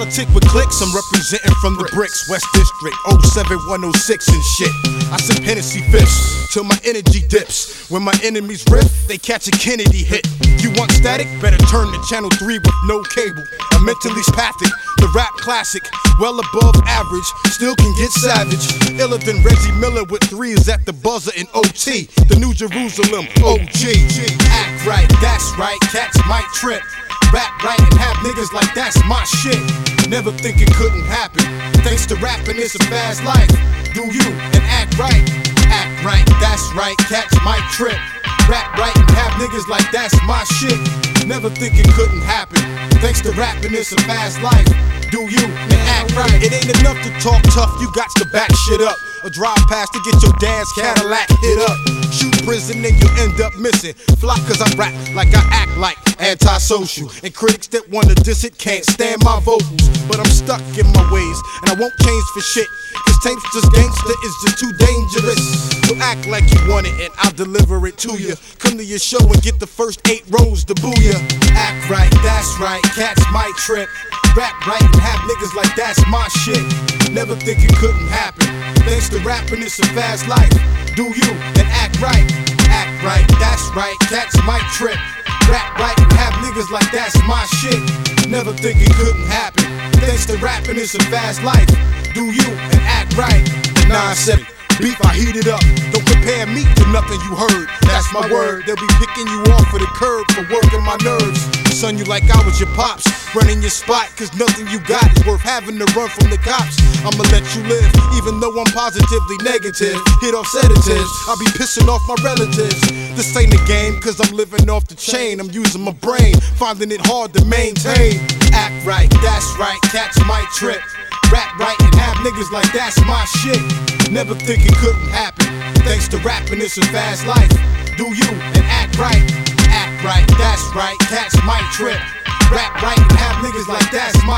Politic with clicks, I'm representing from the bricks. West District, 07106 and shit. I sip Hennessy fists till my energy dips. When my enemies riff, they catch a Kennedy hit. You want static? Better turn to channel 3 with no cable. I'm mentally spathic, the rap classic, well above average, still can get savage. Iller than Reggie Miller with threes at the buzzer in OT. The New Jerusalem OG. Act right, that's right, cats might trip. Rap right and have niggas like that's my shit. Never think it couldn't happen. Thanks to rapping, it's a fast life. Do you and act right. Act right, that's right, cats might trip. Rap right and have niggas like that's my shit. Never think it couldn't happen. Thanks to rapping, it's a fast life. Do you and act right. It ain't enough to talk tough, you got to back shit up. Or drive past to get your dad's Cadillac hit up. Shoot prison and you end up missing. Fly cause I rap like I act like antisocial. And critics that wanna diss it can't stand my vocals. But I'm stuck in my ways and I won't change for shit. Cause tape's just gangster, is just too dangerous. So act like you want it and I'll deliver it to you. Come to your show and get the first 8 rows to boo ya. Act right, that's right, cats might trip. Rap right and have niggas like that's my shit. Never think it couldn't happen. Thanks to rapping, it's a fast life. Do you and act right. Act right, that's right, cats might trip. Rap right and have niggas like that's my shit. Never think it couldn't happen. Thanks to rapping, it's a fast life. Do you and act right. 9-7 beef, I heat it up. Don't compare me to nothing you heard. That's my word. They'll be picking you off of the curb for working my nerves. Son, you like I was your pops, running your spot, cause nothing you got is worth having to run from the cops. I'ma let you live, even though I'm positively negative. Hit off sedatives, I'll be pissing off my relatives. This ain't a game, cause I'm living off the chain. I'm using my brain, finding it hard to maintain. Act right, that's right, cats might trip. Rap right and have niggas like that's my shit. Never think it couldn't happen. Thanks to rapping, it's a fast life. Do you and act right. Act right, that's right, cats might trip. Rap right and have niggas like that's my